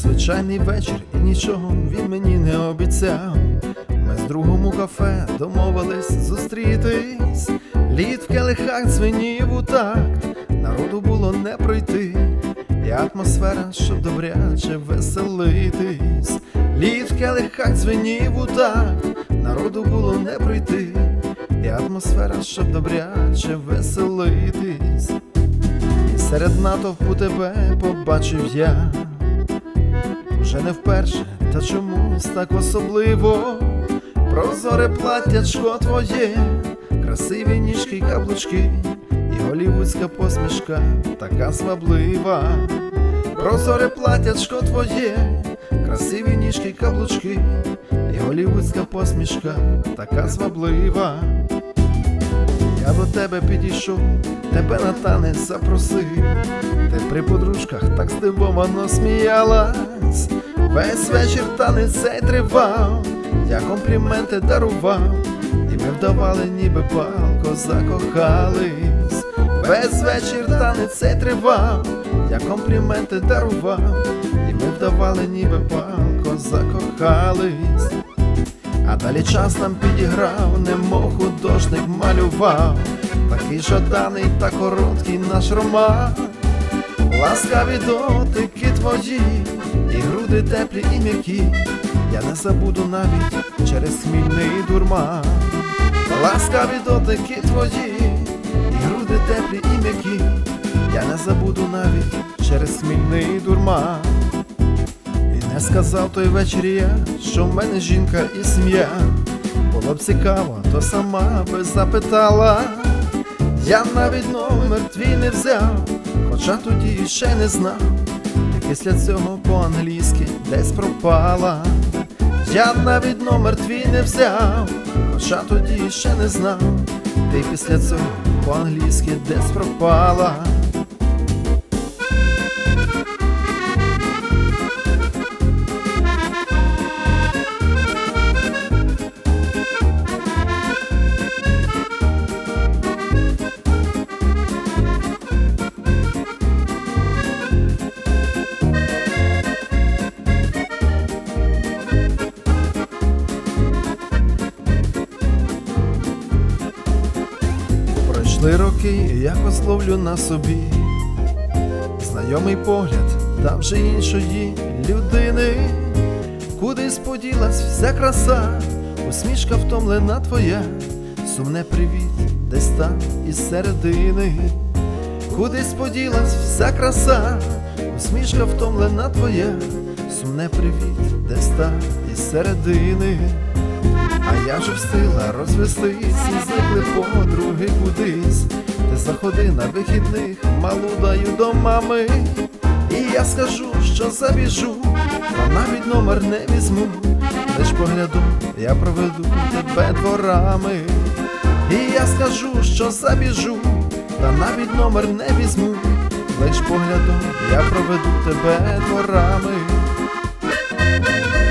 Звичайний вечір і нічого він мені не обіцяв. Ми з другом у кафе домовились зустрітись. Лід в келихах дзвенів у такт, народу було не пройти, і атмосфера, щоб добряче веселитись. Лід в келихах дзвенів у такт, народу було не пройти, і атмосфера, щоб добряче веселитись. І серед натовпу тебе побачив я, вже не вперше, та чомусь так особливо. Прозоре платтячко твоє, красиві ніжки й каблучки, і голівудська посмішка така сваблива. Прозоре платтячко твоє, красиві ніжки й каблучки, і голівудська посмішка така сваблива. Я до тебе підійшов, тебе на танець запросив, ти при подружках так здивовано сміялась. Весь вечір танець цей тривав, я компліменти дарував, і ми вдавали, ніби палко закохались. Весь вечір танець цей тривав, я компліменти дарував, і ми вдавали, ніби палко закохались. А далі час нам підіграв, немов художник малював, такий жаданий та короткий наш роман. Ласкаві дотики твої, і груди теплі і м'які, я не забуду навіть через хмільний дурман. Ласкаві дотики твої, і груди теплі і м'які, я не забуду навіть через хмільний дурман. І не сказав той вечір я, що в мене жінка і сім'я. Було б цікаво, то сама би запитала. Я навіть номер твій не взяв, хоча тоді ще не знав, ти після цього по-англійськи десь пропала. Я навіть номер твій не взяв, хоча тоді ще не знав, ти після цього по-англійськи десь пропала. Пройшли роки, якось ловлю на собі знайомий погляд, та вже іншої людини. Кудись поділась вся краса, усмішка втомлена твоя, сумне привіт десь там із середини. Кудись поділась вся краса, усмішка втомлена твоя, сумне привіт десь там із середини. А я ж встигла розвестись, і зникли подруги кудись. Ти заходи на вихідних, малу даю до мами, і я скажу, що забіжу, та навіть номер не візьму. Лиш погляду, я проведу тебе дворами, і я скажу, що забіжу, та навіть номер не візьму. Лиш погляду, я проведу тебе дворами.